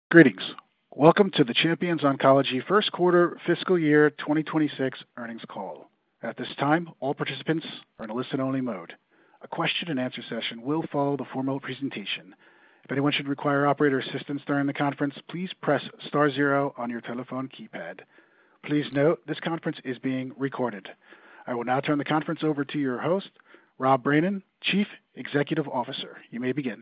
Greetings. Welcome to the Champions Oncology first quarter fiscal year 2026 earnings call. At this time, all participants are in a listen-only mode. A question-and-answer session will follow the formal presentation. If anyone should require operator assistance during the conference, please press star zero on your telephone keypad. Please note this conference is being recorded. I will now turn the conference over to your host, Rob Brainin, Chief Executive Officer. You may begin.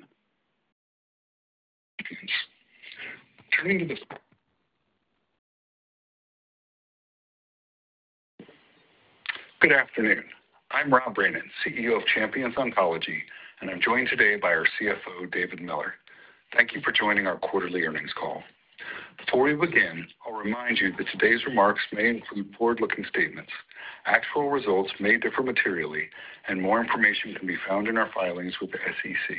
Good afternoon. I'm Rob Brainin, CEO of Champions Oncology, and I'm joined today by our CFO, David Miller. Thank you for joining our quarterly earnings call. Before we begin, I'll remind you that today's remarks may include forward-looking statements. Actual results may differ materially, and more information can be found in our filings with the SEC.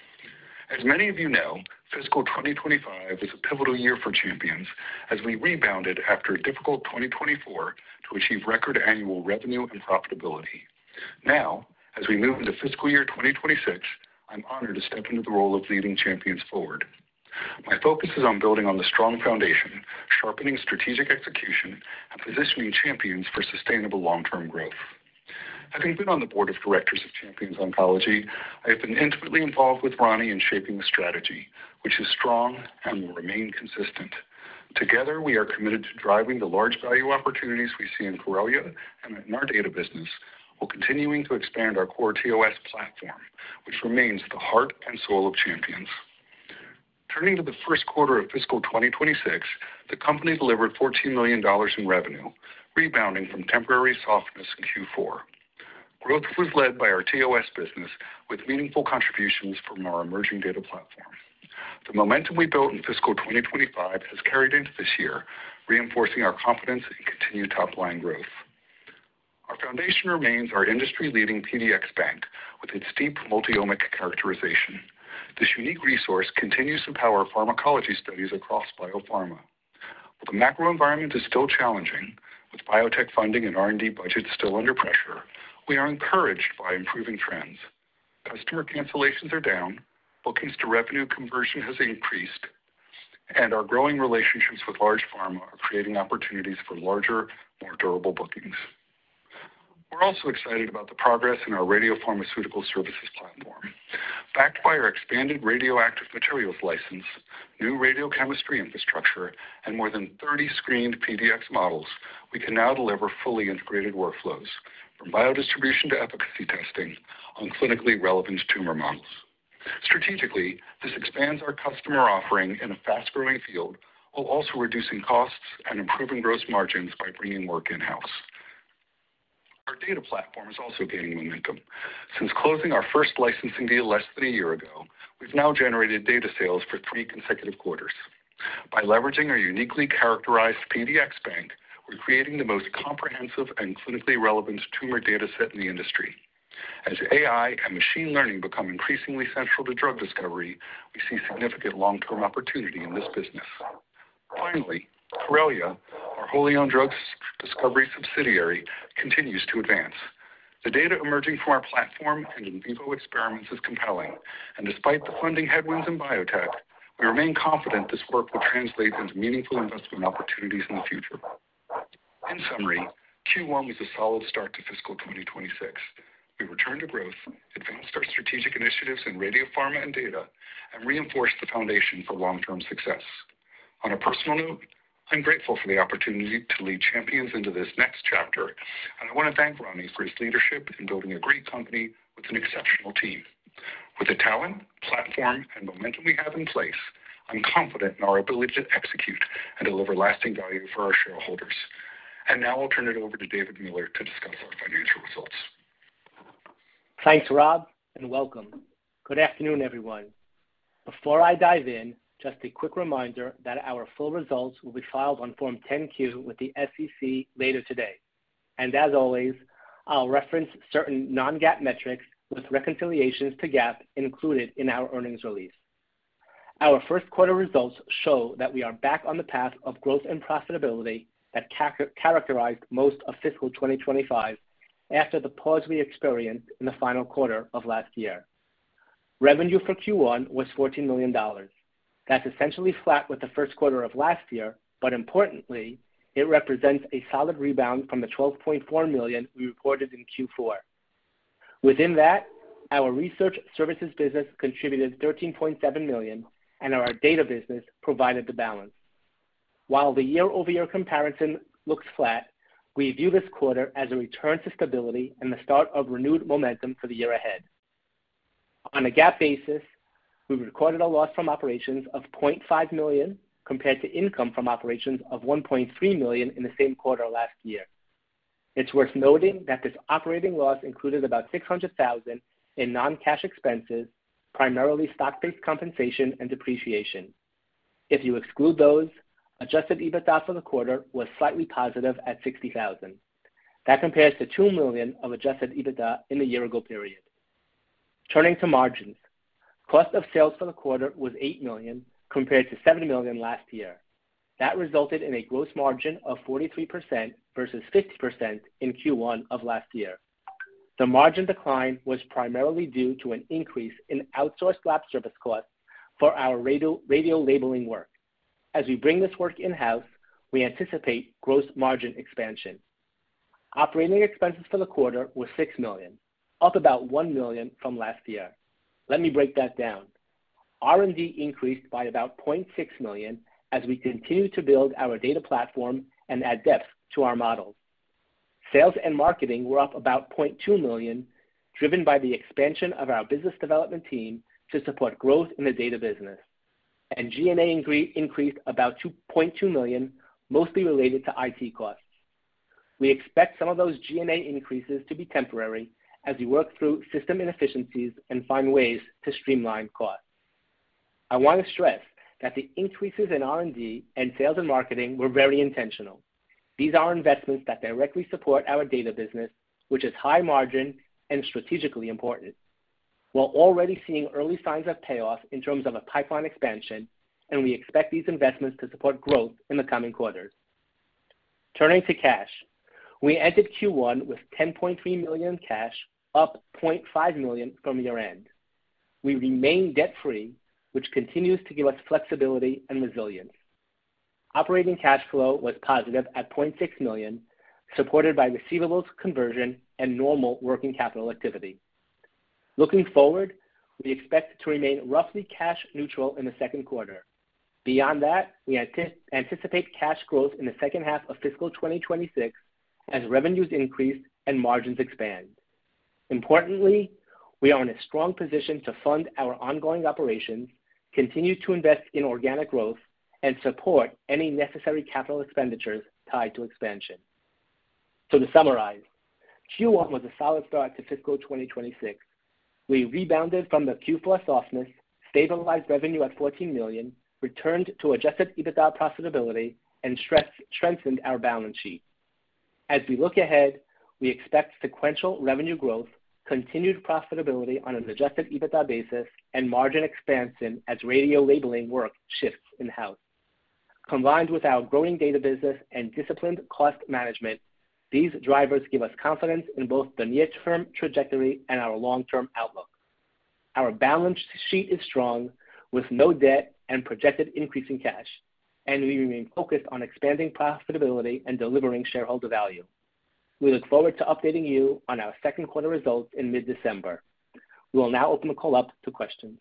As many of you know, fiscal 2025 is a pivotal year for Champions as we rebounded after a difficult 2024 to achieve record annual revenue and profitability. Now, as we move into fiscal year 2026, I'm honored to step into the role of leading Champions forward. My focus is on building on the strong foundation, sharpening strategic execution, and positioning Champions for sustainable long-term growth. Having been on the board of directors of Champions Oncology, I have been intimately involved with Ronnie in shaping the strategy, which is strong and will remain consistent. Together, we are committed to driving the large value opportunities we see in Corellia and in our data business, while continuing to expand our core TOS platform, which remains the heart and soul of Champions. Turning to the first quarter of fiscal 2026, the company delivered $14 million in revenue, rebounding from temporary softness in Q4. Growth was led by our TOS business, with meaningful contributions from our emerging data platform. The momentum we built in fiscal 2025 has carried into this year, reinforcing our confidence in continued top-line growth. Our foundation remains our industry-leading PDX Bank, with its deep multi-omic characterization. This unique resource continues to power pharmacology studies across biopharma. While the macro environment is still challenging, with biotech funding and R&D budgets still under pressure, we are encouraged by improving trends. Customer cancellations are down, bookings to revenue conversion has increased, and our growing relationships with large pharma are creating opportunities for larger, more durable bookings. We're also excited about the progress in our radiopharmaceutical services platform. Backed by our expanded radioactive materials license, new radiochemistry infrastructure, and more than 30 screened PDX models, we can now deliver fully integrated workflows, from biodistribution to efficacy testing, on clinically relevant tumor models. Strategically, this expands our customer offering in a fast-growing field, while also reducing costs and improving gross margins by bringing work in-house. Our data platform is also gaining momentum. Since closing our first licensing deal less than a year ago, we've now generated data sales for 3 consecutive quarters. By leveraging our uniquely characterized PDX Bank, we're creating the most comprehensive and clinically relevant tumor data set in the industry. As AI and machine learning become increasingly central to drug discovery, we see significant long-term opportunity in this business. Finally, Corellia, our wholly owned drug discovery subsidiary, continues to advance. The data emerging from our platform and in vivo experiments is compelling, and despite the funding headwinds in biotech, we remain confident this work will translate into meaningful investment opportunities in the future. In summary, Q1 was a solid start to fiscal 2026. We returned to growth, advanced our strategic initiatives in radiopharma and data, and reinforced the foundation for long-term success. On a personal note, I'm grateful for the opportunity to lead Champions into this next chapter, and I want to thank Ronnie for his leadership in building a great company with an exceptional team. With the talent, platform, and momentum we have in place, I'm confident in our ability to execute and deliver lasting value for our shareholders. And now I'll turn it over to David Miller to discuss our financial results. Thanks, Rob, and welcome. Good afternoon, everyone. Before I dive in, just a quick reminder that our full results will be filed on Form 10-Q with the SEC later today. And as always, I'll reference certain non-GAAP metrics with reconciliations to GAAP included in our earnings release. Our first quarter results show that we are back on the path of growth and profitability that characterized most of fiscal 2025 after the pause we experienced in the final quarter of last year. Revenue for Q1 was $14 million. That's essentially flat with the first quarter of last year, but importantly, it represents a solid rebound from the $12.4 million we reported in Q4. Within that, our research services business contributed $13.7 million, and our data business provided the balance. While the year-over-year comparison looks flat, we view this quarter as a return to stability and the start of renewed momentum for the year ahead. On a GAAP basis, we recorded a loss from operations of $0.5 million compared to income from operations of $1.3 million in the same quarter last year. It's worth noting that this operating loss included about $600,000 in non-cash expenses, primarily stock-based compensation and depreciation. If you exclude those, adjusted EBITDA for the quarter was slightly positive at $60,000. That compares to $2 million of adjusted EBITDA in the year-ago period. Turning to margins, cost of sales for the quarter was $8 million compared to $7 million last year. That resulted in a gross margin of 43% versus 50% in Q1 of last year. The margin decline was primarily due to an increase in outsourced lab service costs for our radio labeling work. As we bring this work in-house, we anticipate gross margin expansion. Operating expenses for the quarter were $6 million, up about $1 million from last year. Let me break that down. R&D increased by about $0.6 million as we continue to build our data platform and add depth to our models. Sales and marketing were up about $0.2 million, driven by the expansion of our business development team to support growth in the data business. And G&A increased about $2.2 million, mostly related to IT costs. We expect some of those G&A increases to be temporary as we work through system inefficiencies and find ways to streamline costs. I want to stress that the increases in R&D and sales and marketing were very intentional. These are investments that directly support our data business, which is high margin and strategically important. We're already seeing early signs of payoff in terms of a pipeline expansion, and we expect these investments to support growth in the coming quarters. Turning to cash, we ended Q1 with $10.3 million in cash, up $0.5 million from year-end. We remain debt-free, which continues to give us flexibility and resilience. Operating cash flow was positive at $0.6 million, supported by receivables conversion and normal working capital activity. Looking forward, we expect to remain roughly cash neutral in the second quarter. Beyond that, we anticipate cash growth in the second half of fiscal 2026 as revenues increase and margins expand. Importantly, we are in a strong position to fund our ongoing operations, continue to invest in organic growth, and support any necessary capital expenditures tied to expansion. So to summarize, Q1 was a solid start to fiscal 2026. We rebounded from the Q4 softness, stabilized revenue at $14 million, returned to adjusted EBITDA profitability, and strengthened our balance sheet. As we look ahead, we expect sequential revenue growth, continued profitability on an adjusted EBITDA basis, and margin expansion as radio labeling work shifts in-house. Combined with our growing data business and disciplined cost management, these drivers give us confidence in both the near-term trajectory and our long-term outlook. Our balance sheet is strong, with no debt and projected increase in cash, and we remain focused on expanding profitability and delivering shareholder value. We look forward to updating you on our second quarter results in mid-December. We will now open the call up to questions.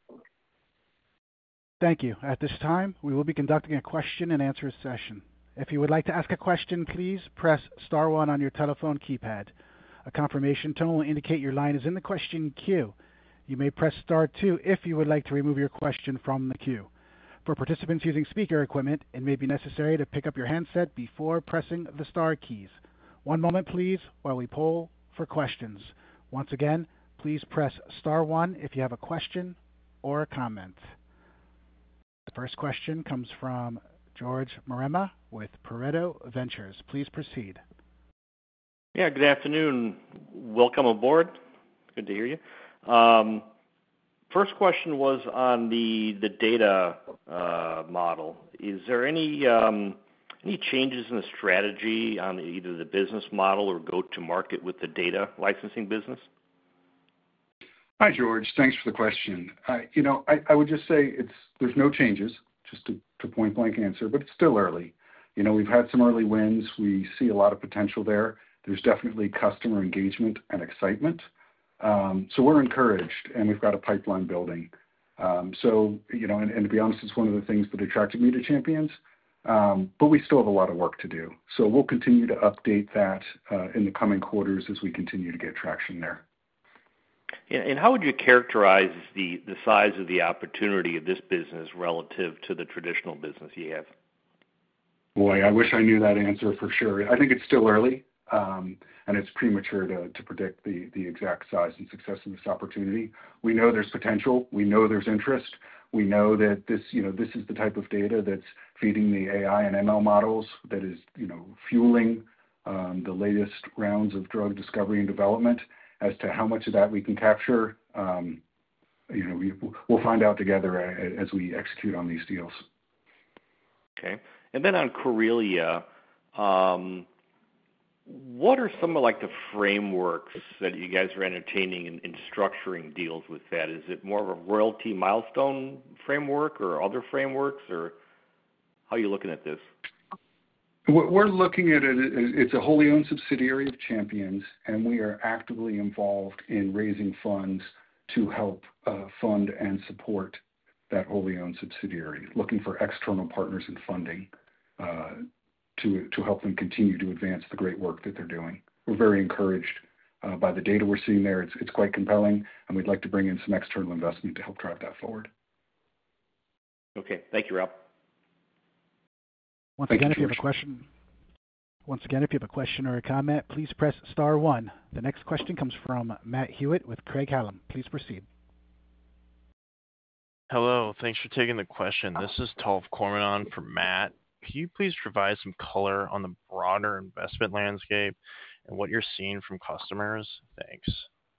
Thank you. At this time, we will be conducting a question-and-answer session. If you would like to ask a question, please press star one on your telephone keypad. A confirmation tone will indicate your line is in the question queue. You may press star two if you would like to remove your question from the queue. For participants using speaker equipment, it may be necessary to pick up your handset before pressing the star keys. One moment, please, while we poll for questions. Once again, please press star one if you have a question or a comment. The first question comes from George Marema with Pareto Ventures. Please proceed. Yeah, good afternoon. Welcome aboard. Good to hear you. First question was on the data model. Is there any changes in the strategy on either the business model or go-to-market with the data licensing business? Hi, George. Thanks for the question. I would just say there's no changes, just to point blank answer, but it's still early. We've had some early wins. We see a lot of potential there. There's definitely customer engagement and excitement. So we're encouraged, and we've got a pipeline building. And to be honest, it's one of the things that attracted me to Champions. But we still have a lot of work to do. So we'll continue to update that in the coming quarters as we continue to get traction there. And how would you characterize the size of the opportunity of this business relative to the traditional business you have? Boy, I wish I knew that answer for sure. I think it's still early, and it's premature to predict the exact size and success of this opportunity. We know there's potential. We know there's interest. We know that this is the type of data that's feeding the AI and ML models that is, fueling the latest rounds of drug discovery and development. As to how much of that we can capture, we'll find out together as we execute on these deals. Okay. And then on Corellia, what are some of the frameworks that you guys are entertaining in structuring deals with that? Is it more of a royalty milestone framework or other frameworks, or how are you looking at this? We're looking at it, it's a wholly owned subsidiary of Champions, and we are actively involved in raising funds to help fund and support that wholly owned subsidiary, looking for external partners and funding to help them continue to advance the great work that they're doing. We're very encouraged by the data we're seeing there. It's quite compelling, and we'd like to bring in some external investment to help drive that forward. Okay. Thank you, Rob. Once again, if you have a question or a comment, please press star one. The next question comes from Matt Hewitt with Craig-Hallum. Please proceed. Hello. Thanks for taking the question. This is Tolf Cormanon for Matt. Can you please provide some color on the broader investment landscape and what you're seeing from customers? Thanks.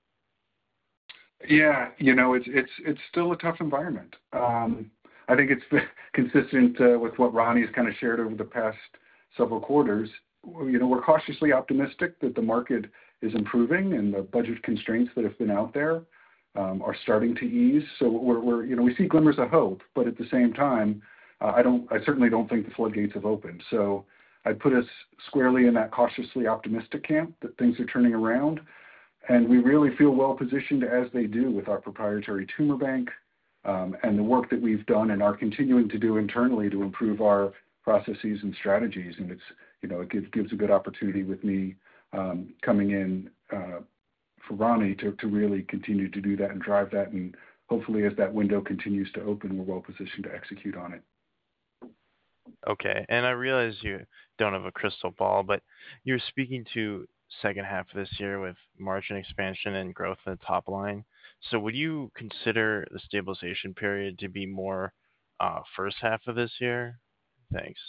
Yeah, it's still a tough environment. I think it's consistent with what Ronnie's kind of shared over the past several quarters. We're cautiously optimistic that the market is improving and the budget constraints that have been out there are starting to ease. So we see glimmers of hope, but at the same time, I certainly don't think the floodgates have opened. So I'd put us squarely in that cautiously optimistic camp that things are turning around, and we really feel well positioned as they do with our proprietary tumor bank. And the work that we've done and are continuing to do internally to improve our processes and strategies. And it gives a good opportunity with me coming in for Ronnie to really continue to do that and drive that. And hopefully as that window continues to open, we're well positioned to execute on it. Okay. And I realize you don't have a crystal ball, but you're speaking to second half of this year with margin expansion and growth in the top line. So would you consider the stabilization period to be more first half of this year? Thanks.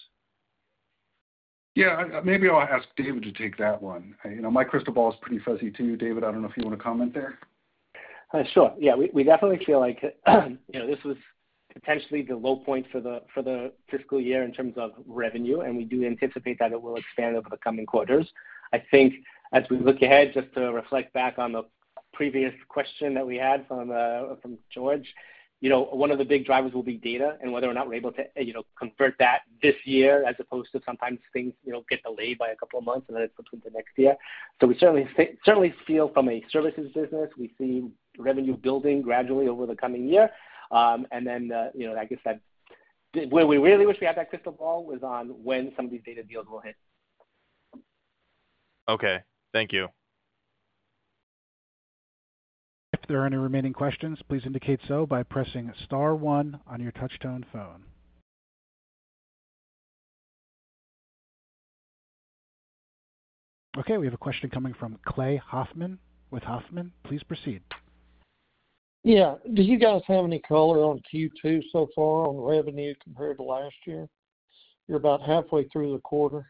Yeah, maybe I'll ask David to take that one. My crystal ball is pretty fuzzy too. David, I don't know if you want to comment there. Sure. Yeah, we definitely feel like this was potentially the low point for the fiscal year in terms of revenue, and we do anticipate that it will expand over the coming quarters. I think as we look ahead, just to reflect back on the previous question that we had from George, one of the big drivers will be data and whether or not we're able to convert that this year, as opposed to sometimes things get delayed by a couple of months and then it flips into next year. So we certainly feel from a services business, we see revenue building gradually over the coming year. And then I guess that where we really wish we had that crystal ball was on when some of these data deals will hit. Okay. Thank you. If there are any remaining questions, please indicate so by pressing star one on your touch-tone phone. Okay, we have a question coming from Clay Hoffman with Hoffman. Please proceed. Yeah. Do you guys have any color on Q2 so far on revenue compared to last year? You're about halfway through the quarter.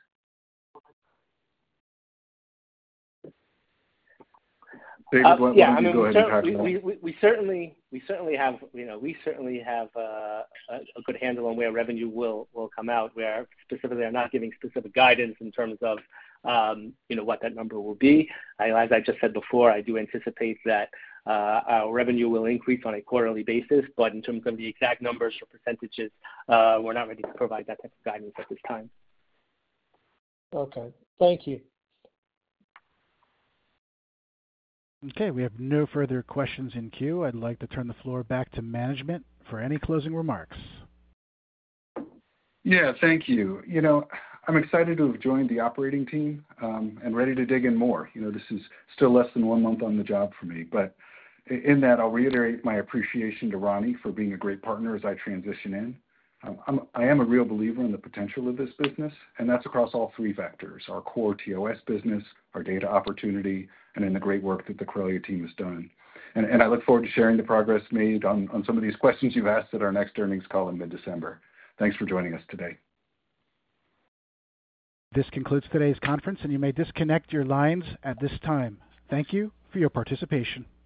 David, why don't you go ahead and tackle that? We certainly have a good handle on where revenue will come out. Where specifically, I'm not giving specific guidance in terms of what that number will be. As I just said before, I do anticipate that Our revenue will increase on a quarterly basis, but in terms of the exact numbers or percentages, we're not ready to provide that type of guidance at this time. Okay. Thank you. Okay, we have no further questions in queue. I'd like to turn the floor back to management for any closing remarks. Yeah, thank you. I'm excited to have joined the operating team and ready to dig in more. This is still less than 1 month on the job for me, but in that, I'll reiterate my appreciation to Ronnie for being a great partner as I transition in. I am a real believer in the potential of this business, and that's across all 3 vectors: our core TOS business, our data opportunity, and in the great work that the Corellia team has done. And I look forward to sharing the progress made on some of these questions you've asked at our next earnings call in mid-December. Thanks for joining us today. This concludes today's conference, and you may disconnect your lines at this time. Thank you for your participation.